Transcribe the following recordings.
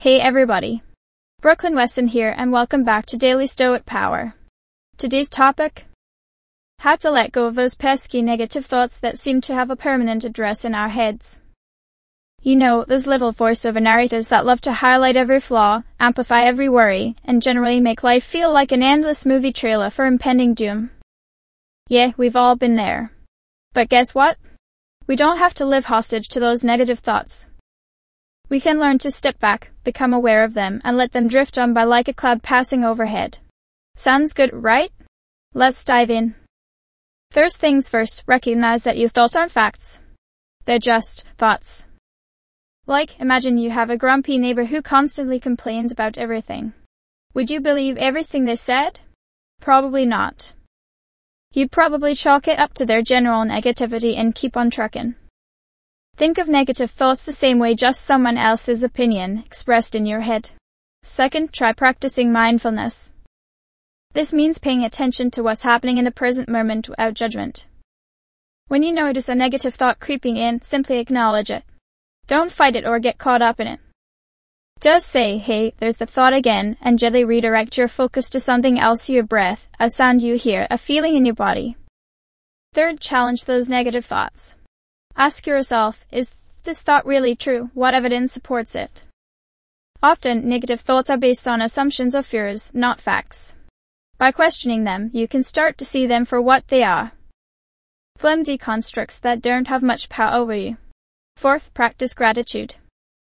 Hey everybody, Brooklyn Weston here and welcome back to Daily Stoic Power. Today's topic: how to let go of those pesky negative thoughts that seem to have a permanent address in our heads. You know, those little voiceover narrators that love to highlight every flaw, amplify every worry, and generally make life feel like an endless movie trailer for impending doom. Yeah, we've all been there. But guess what? We don't have to live hostage to those negative thoughts. We can learn to step back, become aware of them, and let them drift on by like a cloud passing overhead. Sounds good, right? Let's dive in. First things first, recognize that your thoughts aren't facts. They're just thoughts. Like, imagine you have a grumpy neighbor who constantly complains about everything. Would you believe everything they said? Probably not. You'd probably chalk it up to their general negativity and keep on trucking. Think of negative thoughts the same way, just someone else's opinion expressed in your head. Second, try practicing mindfulness. This means paying attention to what's happening in the present moment without judgment. When you notice a negative thought creeping in, simply acknowledge it. Don't fight it or get caught up in it. Just say, hey, there's the thought again, and gently redirect your focus to something else: your breath, a sound you hear, a feeling in your body. Third, challenge those negative thoughts. Ask yourself, is this thought really true? What evidence supports it? Often, negative thoughts are based on assumptions or fears, not facts. By questioning them, you can start to see them for what they are: flimsy constructs that don't have much power over you. Fourth, practice gratitude.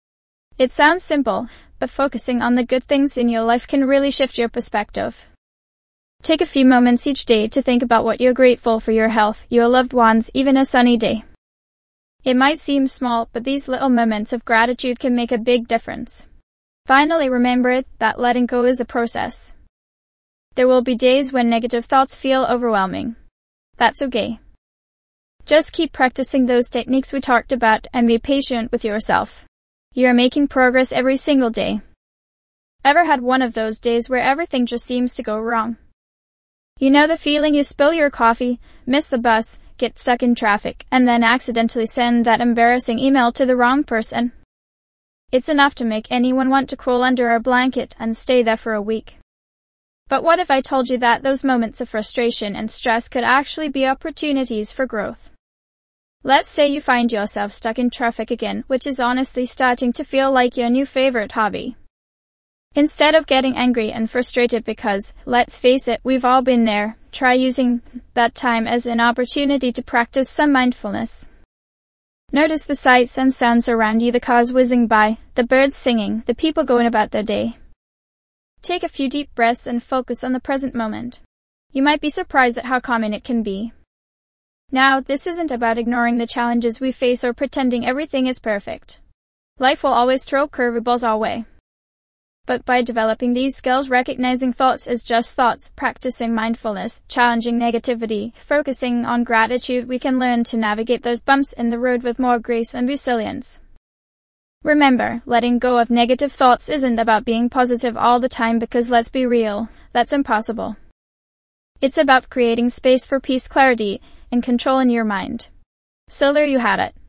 It sounds simple, but focusing on the good things in your life can really shift your perspective. Take a few moments each day to think about what you're grateful for: your health, your loved ones, even a sunny day. It might seem small, but these little moments of gratitude can make a big difference. Finally, remember that letting go is a process. There will be days when negative thoughts feel overwhelming. That's okay. Just keep practicing those techniques we talked about and be patient with yourself. You're making progress every single day. Ever had one of those days where everything just seems to go wrong? You know the feeling: you spill your coffee, miss the bus, get stuck in traffic, and then accidentally send that embarrassing email to the wrong person. It's enough to make anyone want to crawl under a blanket and stay there for a week. But what if I told you that those moments of frustration and stress could actually be opportunities for growth? Let's say you find yourself stuck in traffic again, which is honestly starting to feel like your new favorite hobby. Instead of getting angry and frustrated, because, let's face it, we've all been there, try using that time as an opportunity to practice some mindfulness. Notice the sights and sounds around you: the cars whizzing by, the birds singing, the people going about their day. Take a few deep breaths and focus on the present moment. You might be surprised at how calming it can be. Now, this isn't about ignoring the challenges we face or pretending everything is perfect. Life will always throw curveballs our way. But by developing these skills, recognizing thoughts as just thoughts, practicing mindfulness, challenging negativity, focusing on gratitude, we can learn to navigate those bumps in the road with more grace and resilience. Remember, letting go of negative thoughts isn't about being positive all the time, because let's be real, that's impossible. It's about creating space for peace, clarity, and control in your mind. So there you had it.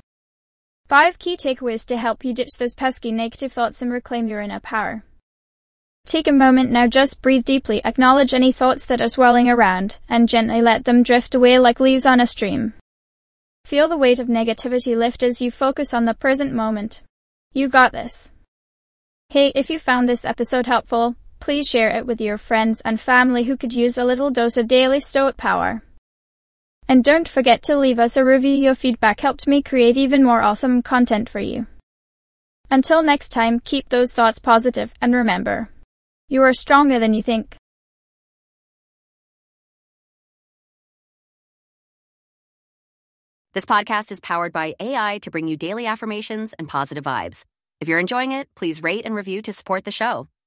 5 key takeaways to help you ditch those pesky negative thoughts and reclaim your inner power. Take a moment now, just breathe deeply, acknowledge any thoughts that are swirling around, and gently let them drift away like leaves on a stream. Feel the weight of negativity lift as you focus on the present moment. You got this. Hey, if you found this episode helpful, please share it with your friends and family who could use a little dose of daily stoic power. And don't forget to leave us a review. Your feedback helped me create even more awesome content for you. Until next time, keep those thoughts positive, and remember, you are stronger than you think. This podcast is powered by AI to bring you daily affirmations and positive vibes. If you're enjoying it, please rate and review to support the show.